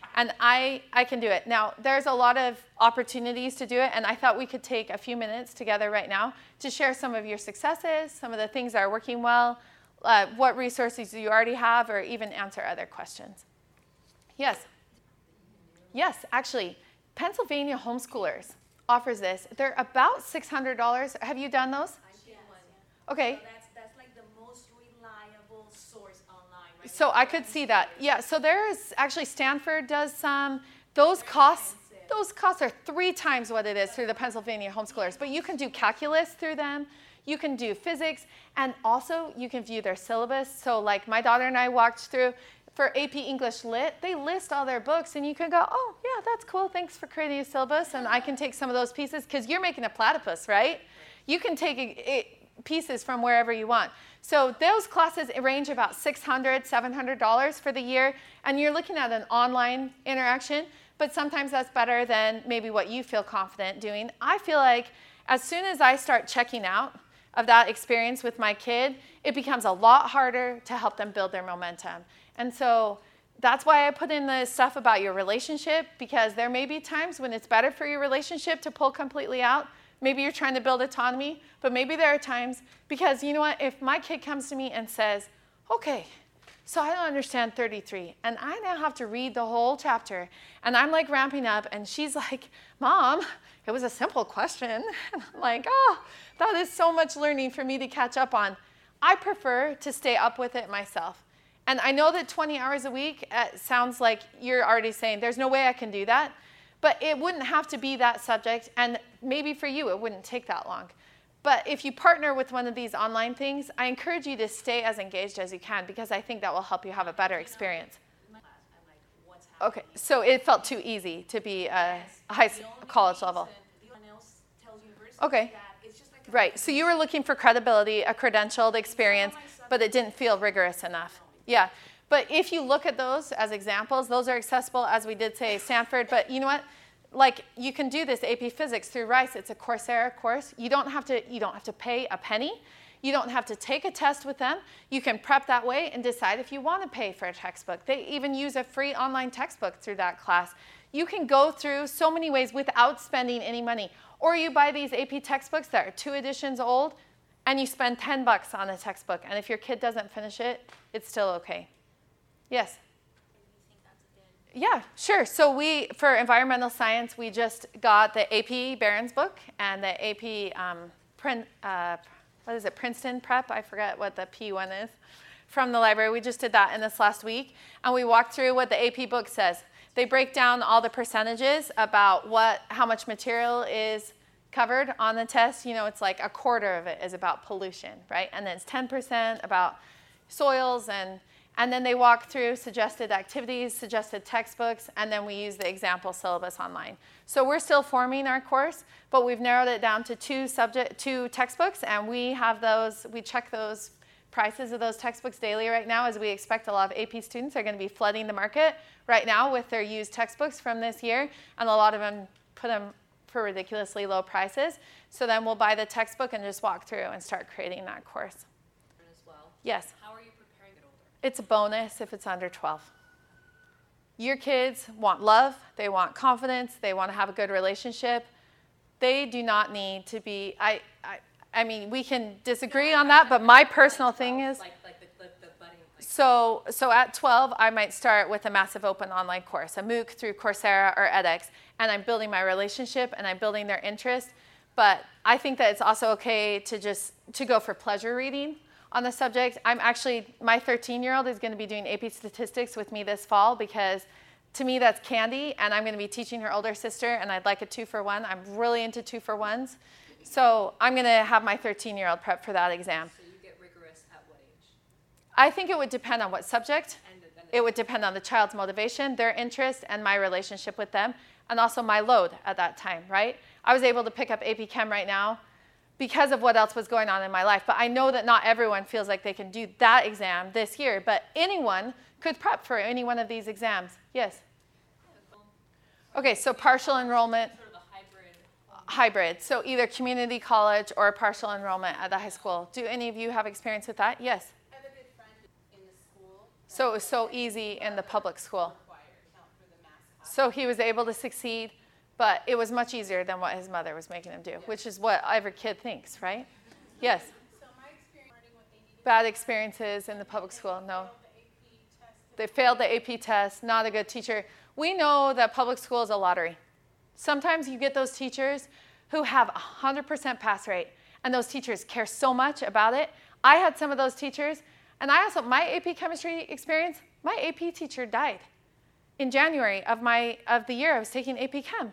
Speaker 2: And I can do it. Now, there's a lot of opportunities to do it, and I thought we could take a few minutes together right now to share some of your successes, some of the things that are working well, what resources you already have, or even answer other questions. Yes? Yes, actually, Pennsylvania Homeschoolers offers this. They're about $600. Have you done those?
Speaker 5: I did one.
Speaker 2: Okay.
Speaker 5: So that's like the most reliable source online, right?
Speaker 2: So I could see that. Yeah, so there's actually Stanford does some. Those costs are 3 times what it is through the Pennsylvania Homeschoolers. But you can do calculus through them. You can do physics. And also you can view their syllabus. So like my daughter and I walked through for AP English Lit, they list all their books. And you can go, oh, yeah, that's cool. Thanks for creating a syllabus. And I can take some of those pieces because you're making a platypus, right? You can take pieces from wherever you want. So those classes range about $600, $700 for the year, and you're looking at an online interaction, but sometimes that's better than maybe what you feel confident doing. I feel like as soon as I start checking out of that experience with my kid, it becomes a lot harder to help them build their momentum. And so that's why I put in the stuff about your relationship, because there may be times when it's better for your relationship to pull completely out. Maybe you're trying to build autonomy, but maybe there are times, because you know what, if my kid comes to me and says, okay, so I don't understand 33, and I now have to read the whole chapter, and I'm like ramping up, and she's like, Mom, it was a simple question. And I'm like, oh, that is so much learning for me to catch up on. I prefer to stay up with it myself. And I know that 20 hours a week sounds like you're already saying, there's no way I can do that. But it wouldn't have to be that subject, and maybe for you it wouldn't take that long. But if you partner with one of these online things, I encourage you to stay as engaged as you can, because I think that will help you have a better experience. Okay, so it felt too easy to be a college level. Okay, right. So you were looking for credibility, a credentialed experience, but it didn't feel rigorous enough. Yeah. But if you look at those as examples, those are accessible, as we did say, Stanford. But you know what? Like, you can do this AP Physics through Rice. It's a Coursera course. You don't have to pay a penny. You don't have to take a test with them. You can prep that way and decide if you want to pay for a textbook. They even use a free online textbook through that class. You can go through so many ways without spending any money. Or you buy these AP textbooks that are 2 editions old, and you spend $10 on a textbook. And if your kid doesn't finish it, it's still okay. Yes? Yeah, sure. So for environmental science, we just got the AP Barron's book and the AP Princeton Prep? I forget what the P one is, from the library. We just did that in this last week. And we walked through what the AP book says. They break down all the percentages about how much material is covered on the test. You know, it's like a quarter of it is about pollution, right? And then it's 10% about soils, and then they walk through suggested activities, suggested textbooks, and then we use the example syllabus online. So we're still forming our course, but we've narrowed it down to 2 textbooks, and we check those prices of those textbooks daily right now, as we expect a lot of AP students are going to be flooding the market right now with their used textbooks from this year, and a lot of them put them for ridiculously low prices. So then we'll buy the textbook and just walk through and start creating that course.
Speaker 3: As well.
Speaker 2: Yes?
Speaker 3: How are you preparing it older?
Speaker 2: It's a bonus if it's under 12. Your kids want love, they want confidence, they want to have a good relationship. They do not need to be, I mean, we can disagree on that, but my personal thing is,
Speaker 3: Like the budding.
Speaker 2: so at 12, I might start with a massive open online course, a MOOC through Coursera or edX, and I'm building my relationship and I'm building their interest. But I think that it's also okay to go for pleasure reading on the subject. My 13-year-old is going to be doing AP Statistics with me this fall, because to me that's candy, and I'm going to be teaching her older sister, and I'd like a 2-for-1. I'm really into 2-for-1s. So I'm going to have my 13-year-old prep for that exam.
Speaker 3: So you get rigorous at what age?
Speaker 2: I think it would depend on what subject. It would depend on the child's motivation, their interest, and my relationship with them, and also my load at that time, right? I was able to pick up AP Chem right now because of what else was going on in my life. But I know that not everyone feels like they can do that exam this year, but anyone could prep for any one of these exams. Yes? Okay, so partial enrollment.
Speaker 3: Sort of a
Speaker 2: Hybrid. So either community college or partial enrollment at the high school. Do any of you have experience with that? Yes?
Speaker 4: I have a good friend in the school.
Speaker 2: So it was so easy in the public school.
Speaker 4: Required count for the master's
Speaker 2: So he was able to succeed, but it was much easier than what his mother was making him do, which is what every kid thinks, right? Yes.
Speaker 4: So my experience learning what they needed.
Speaker 2: Bad experiences in the public school, no. They failed the AP test, not a good teacher. We know that public school is a lottery. Sometimes you get those teachers who have 100% pass rate, and those teachers care so much about it. I had some of those teachers, and I also, my AP chemistry experience, my AP teacher died in January of the year I was taking AP Chem.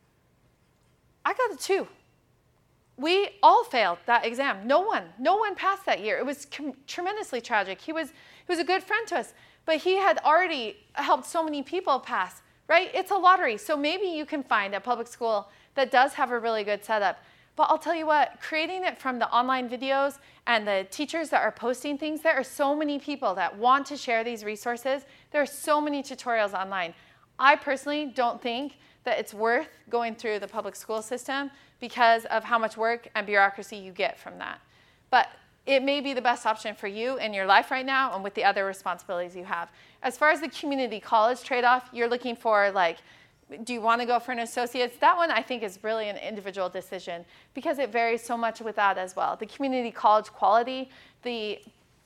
Speaker 2: I got a 2. We all failed that exam. No one passed that year. It was tremendously tragic. He was a good friend to us, but he had already helped so many people pass, right? It's a lottery. So maybe you can find a public school that does have a really good setup. But I'll tell you what, creating it from the online videos and the teachers that are posting things, there are so many people that want to share these resources. There are so many tutorials online. I personally don't think that it's worth going through the public school system because of how much work and bureaucracy you get from that. But it may be the best option for you in your life right now and with the other responsibilities you have. As far as the community college trade-off, you're looking for like, do you want to go for an associate's? That one I think is really an individual decision because it varies so much with that as well. The community college quality, the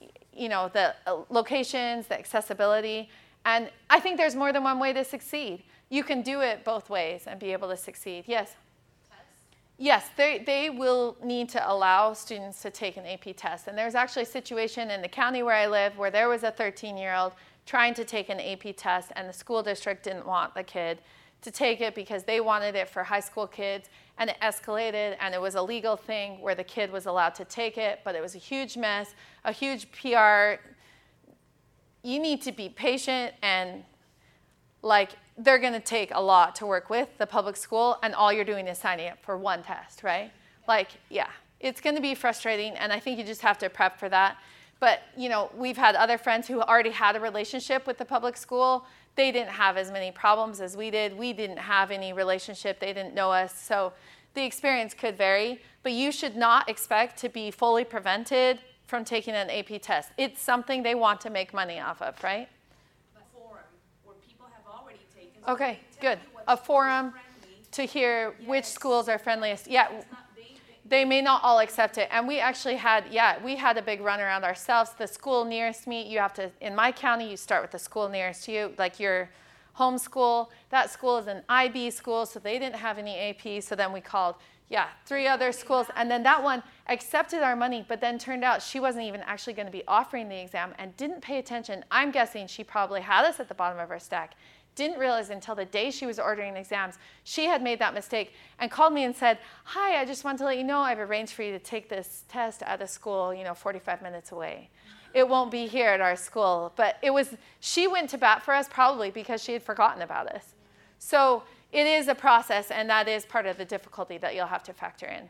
Speaker 2: locations, the accessibility, and I think there's more than one way to succeed. You can do it both ways and be able to succeed. Yes? Yes, they will need to allow students to take an AP test. And there's actually a situation in the county where I live where there was a 13-year-old trying to take an AP test, and the school district didn't want the kid to take it because they wanted it for high school kids, and it escalated, and it was a legal thing where the kid was allowed to take it, but it was a huge mess, a huge PR. You need to be patient, and they're going to take a lot to work with the public school, and all you're doing is signing up for one test, right? It's going to be frustrating, and I think you just have to prep for that. But, we've had other friends who already had a relationship with the public school. They didn't have as many problems as we did. We didn't have any relationship. They didn't know us. So the experience could vary, but you should not expect to be fully prevented from taking an AP test. It's something they want to make money off of, right?
Speaker 4: Forum where people have already taken.
Speaker 2: Okay, good. A forum to hear which schools are friendliest. Yeah, they may not all accept it. And we actually had a big run around ourselves. The school nearest me, you have to, in my county, you start with the school nearest you, like your home school. That school is an IB school, so they didn't have any AP. So then we called, 3 other schools. And then that one accepted our money, but then turned out she wasn't even actually going to be offering the exam and didn't pay attention. I'm guessing she probably had us at the bottom of her stack. Didn't realize until the day she was ordering exams, she had made that mistake and called me and said, "Hi, I just want to let you know I've arranged for you to take this test at a school, 45 minutes away. It won't be here at our school." But she went to bat for us probably because she had forgotten about us. So it is a process, and that is part of the difficulty that you'll have to factor in.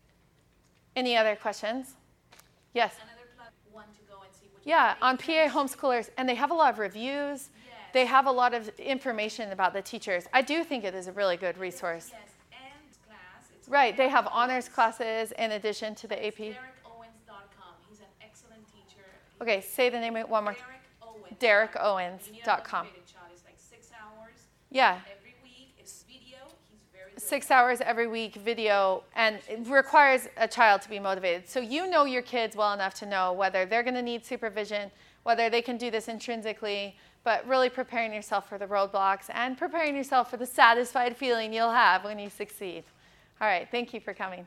Speaker 2: Any other questions? Yes?
Speaker 4: Another one to go and see what
Speaker 2: on PA Homeschoolers, and they have a lot of reviews. They have a lot of information about the teachers. I do think it is a really good resource.
Speaker 4: Yes, and class.
Speaker 2: Right, they have honors classes in addition to the AP.
Speaker 4: DerekOwens.com. He's an excellent teacher.
Speaker 2: Okay, say the name one more time. DerekOwens.com.
Speaker 4: It's like 6 hours.
Speaker 2: Yeah.
Speaker 4: Every week it's video. He's very good.
Speaker 2: 6 hours every week video, and it requires a child to be motivated. So you know your kids well enough to know whether they're going to need supervision, whether they can do this intrinsically, but really preparing yourself for the roadblocks and preparing yourself for the satisfied feeling you'll have when you succeed. All right, thank you for coming.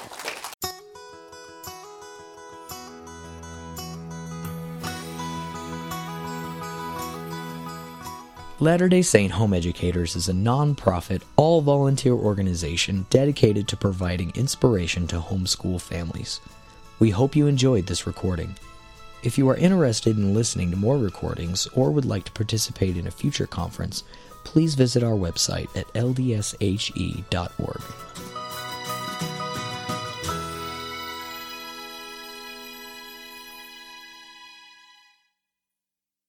Speaker 1: Latter-day Saint Home Educators is a non-profit, all-volunteer organization dedicated to providing inspiration to homeschool families. We hope you enjoyed this recording. If you are interested in listening to more recordings or would like to participate in a future conference, please visit our website at ldshe.org.